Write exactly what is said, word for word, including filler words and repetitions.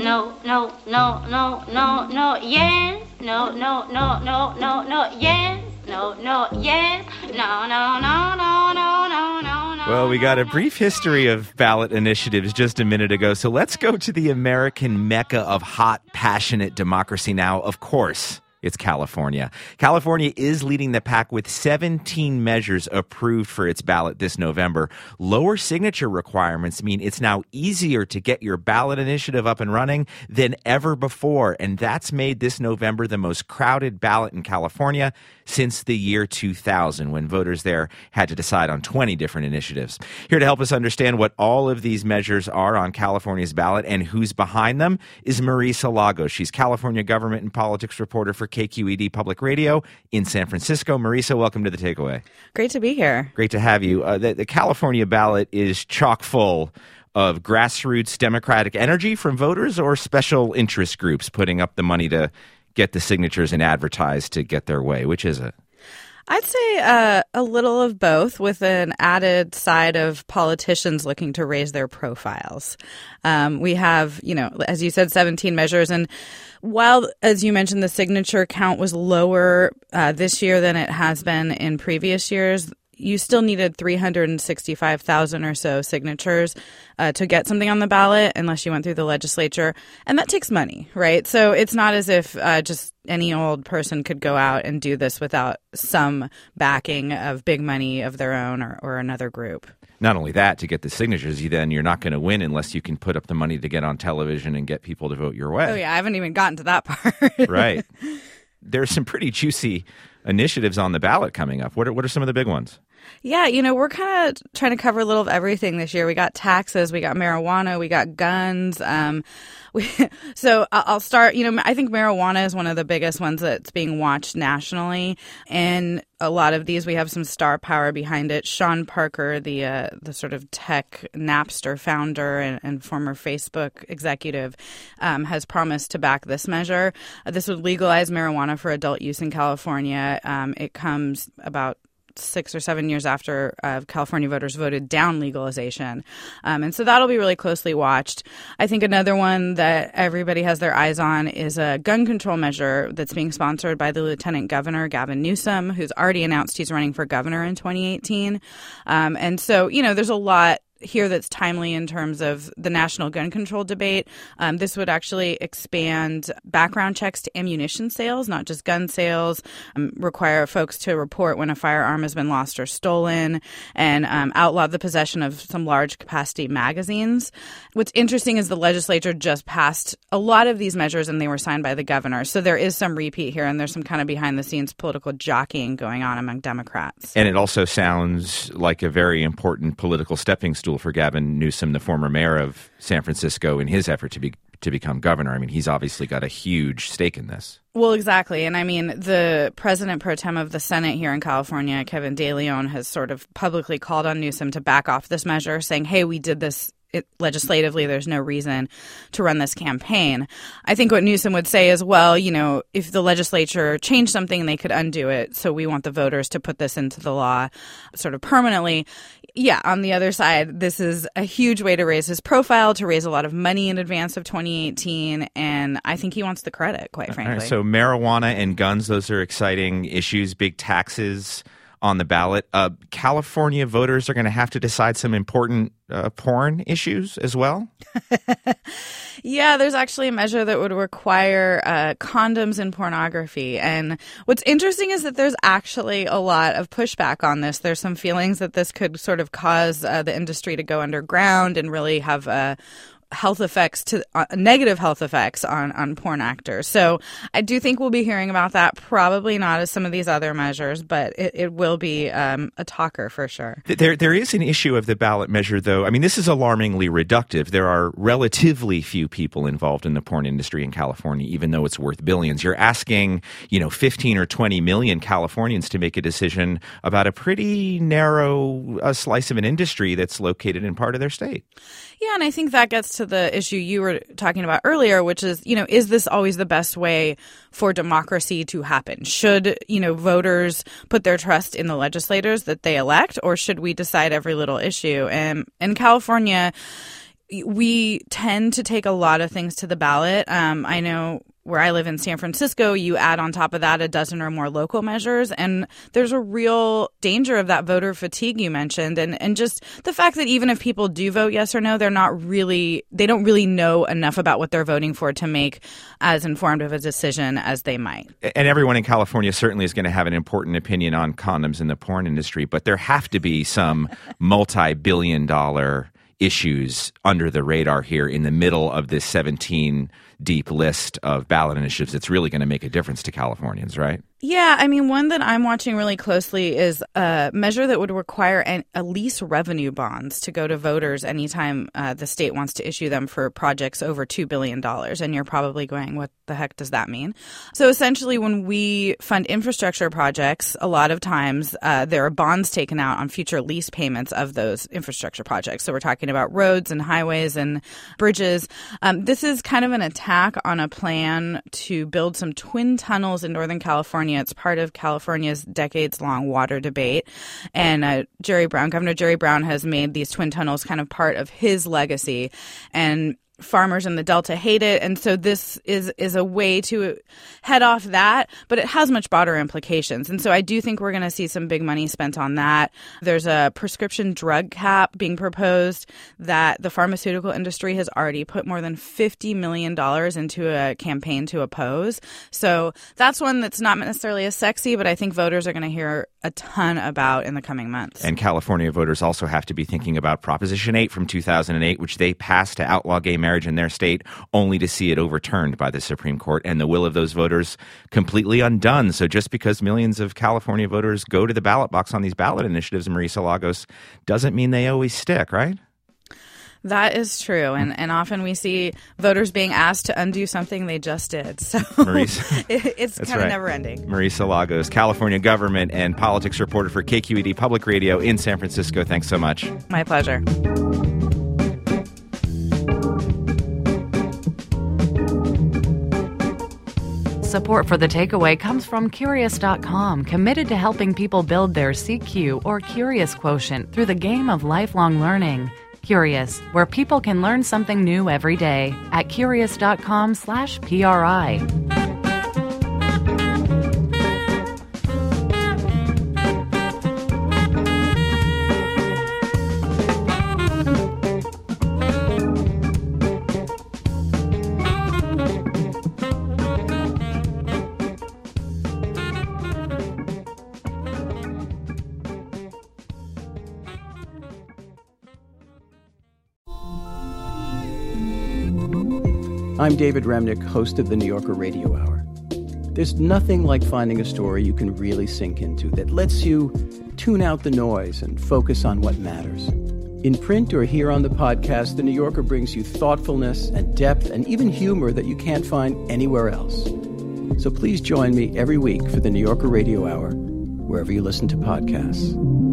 no, no, no, no, no, no, yes, no, no, no, no, no, no, yes, no, no, yes, no, no, no, no, no, no, no, no. Well, we got a brief history of ballot initiatives just a minute ago, so let's go to the American mecca of hot, passionate democracy now. Of course, it's California. California is leading the pack with seventeen measures approved for its ballot this November. Lower signature requirements mean it's now easier to get your ballot initiative up and running than ever before, and that's made this November the most crowded ballot in California since the year two thousand, when voters there had to decide on twenty different initiatives. Here to help us understand what all of these measures are on California's ballot and who's behind them is Marisa Lagos. She's California government and politics reporter for K Q E D Public Radio in San Francisco. Marisa, welcome to The Takeaway. Great to be here. Great to have you. Uh, the, the California ballot is chock full of grassroots Democratic energy from voters or special interest groups putting up the money to get the signatures and advertise to get their way. Which is it? I'd say uh, a little of both, with an added side of politicians looking to raise their profiles. Um, we have, you know, as you said, seventeen measures. And while, as you mentioned, the signature count was lower uh, this year than it has been in previous years, you still needed three hundred sixty-five thousand or so signatures uh, to get something on the ballot unless you went through the legislature. And that takes money, right? So it's not as if uh, just any old person could go out and do this without some backing of big money of their own or, or another group. Not only that, to get the signatures, you then you're not going to win unless you can put up the money to get on television and get people to vote your way. Oh, yeah. I haven't even gotten to that part. Right. There's some pretty juicy initiatives on the ballot coming up. What are, what are some of the big ones? Yeah, you know, we're kind of trying to cover a little of everything this year. We got taxes, we got marijuana, we got guns. Um, we, so I'll start, you know, I think marijuana is one of the biggest ones that's being watched nationally. And a lot of these, we have some star power behind it. Sean Parker, the uh, the sort of tech Napster founder and, and former Facebook executive, um, has promised to back this measure. Uh, this would legalize marijuana for adult use in California. Um, it comes about six or seven years after uh, California voters voted down legalization. Um, and so that'll be really closely watched. I think another one that everybody has their eyes on is a gun control measure that's being sponsored by the Lieutenant Governor, Gavin Newsom, who's already announced he's running for governor in twenty eighteen. Um, and so, you know, there's a lot here that's timely in terms of the national gun control debate. Um, this would actually expand background checks to ammunition sales, not just gun sales, um, require folks to report when a firearm has been lost or stolen, and um, outlaw the possession of some large capacity magazines. What's interesting is the legislature just passed a lot of these measures and they were signed by the governor. So there is some repeat here and there's some kind of behind the scenes political jockeying going on among Democrats. And it also sounds like a very important political stepping stool for Gavin Newsom, the former mayor of San Francisco, in his effort to be to become governor. I mean, he's obviously got a huge stake in this. Well, exactly. And I mean, the president pro tem of the Senate here in California, Kevin De Leon, has sort of publicly called on Newsom to back off this measure, saying, hey, we did this It, legislatively, there's no reason to run this campaign. I think what Newsom would say is, well, you know, if the legislature changed something, they could undo it. So we want the voters to put this into the law sort of permanently. Yeah, on the other side, this is a huge way to raise his profile, to raise a lot of money in advance of twenty eighteen. And I think he wants the credit, quite frankly. All right, so marijuana and guns, those are exciting issues, big taxes on the ballot. Uh, California voters are going to have to decide some important uh, porn issues as well. Yeah, there's actually a measure that would require uh, condoms in pornography. And what's interesting is that there's actually a lot of pushback on this. There's some feelings that this could sort of cause uh, the industry to go underground and really have a health effects to uh, negative health effects on, on porn actors. So I do think we'll be hearing about that, probably not as some of these other measures, but it, it will be um, a talker for sure. There, there is an issue of the ballot measure, though. I mean, this is alarmingly reductive. There are relatively few people involved in the porn industry in California, even though it's worth billions. You're asking, you know, fifteen or twenty million Californians to make a decision about a pretty narrow uh, slice of an industry that's located in part of their state. Yeah, and I think that gets to the issue you were talking about earlier, which is, you know, is this always the best way for democracy to happen? Should, you know, voters put their trust in the legislators that they elect, or should we decide every little issue? And in California, we tend to take a lot of things to the ballot. Um, I know where I live in San Francisco, you add on top of that a dozen or more local measures. And there's a real danger of that voter fatigue you mentioned. And, and just the fact that even if people do vote yes or no, they're not really, they don't really know enough about what they're voting for to make as informed of a decision as they might. And everyone in California certainly is going to have an important opinion on condoms in the porn industry, but there have to be some multi-billion dollar issues under the radar here in the middle of this seventeen deep list of ballot initiatives. It's really going to make a difference to Californians, right? Yeah, I mean, one that I'm watching really closely is a measure that would require an, a lease revenue bonds to go to voters anytime uh, the state wants to issue them for projects over two billion dollars. And you're probably going, what the heck does that mean? So essentially, when we fund infrastructure projects, a lot of times uh, there are bonds taken out on future lease payments of those infrastructure projects. So we're talking about roads and highways and bridges. Um, this is kind of an attack on a plan to build some twin tunnels in Northern California. It's part of California's decades-long water debate. And uh, Jerry Brown, Governor Jerry Brown, has made these twin tunnels kind of part of his legacy. And farmers in the Delta hate it. And so this is is a way to head off that, but it has much broader implications. And so I do think we're going to see some big money spent on that. There's a prescription drug cap being proposed that the pharmaceutical industry has already put more than fifty million dollars into a campaign to oppose. So that's one that's not necessarily as sexy, but I think voters are going to hear a ton about in the coming months. And California voters also have to be thinking about Proposition eight from two thousand eight, which they passed to outlaw gay marriage in their state, only to see it overturned by the Supreme Court and the will of those voters completely undone. So just because millions of California voters go to the ballot box on these ballot initiatives, Marisa Lagos, doesn't mean they always stick, right? That is true. And and often we see voters being asked to undo something they just did. So Marisa, it, it's kind of right. never ending. Marisa Lagos, California government and politics reporter for K Q E D Public Radio in San Francisco. Thanks so much. My pleasure. Support for The Takeaway comes from Curious dot com, committed to helping people build their C Q or Curious quotient through the game of lifelong learning. Curious, where people can learn something new every day at Curious dot com slash P R I. I'm David Remnick, host of the New Yorker Radio Hour. There's nothing like finding a story you can really sink into that lets you tune out the noise and focus on what matters. In print or here on the podcast, The New Yorker brings you thoughtfulness and depth and even humor that you can't find anywhere else. So please join me every week for the New Yorker Radio Hour, wherever you listen to podcasts.